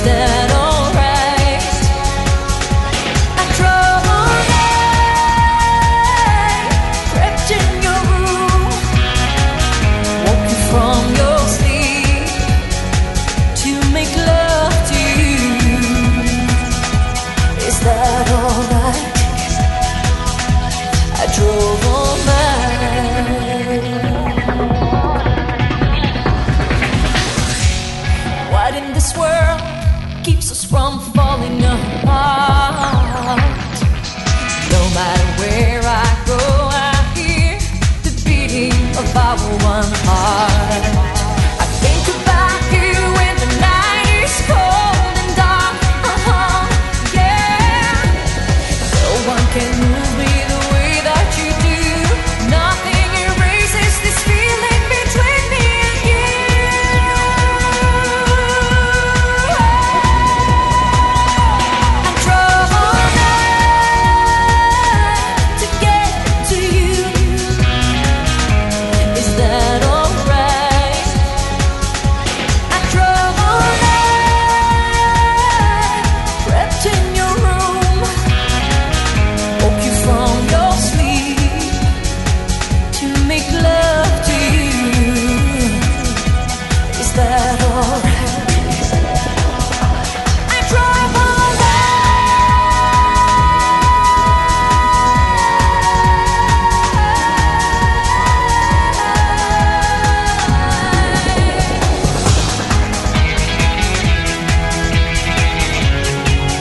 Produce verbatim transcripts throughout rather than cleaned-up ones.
that alright? I drove all night, crept in your room, woke you from your sleep to make love to you. Is that alright? I drove all night. What in this world keeps us from falling apart? No matter where I go, I hear the beating of our one heart. I think about you when the night is cold and dark. Uh-huh, yeah. No one can move me the way that you do. Nothing erases this feeling between me and you. I drove all night to get to you. Is that alright? I drove all night, crept in your room, woke you from your sleep to make love to you. Is that alright? I drove all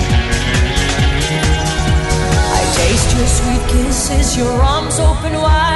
I taste your sweet kisses, your arms open wide.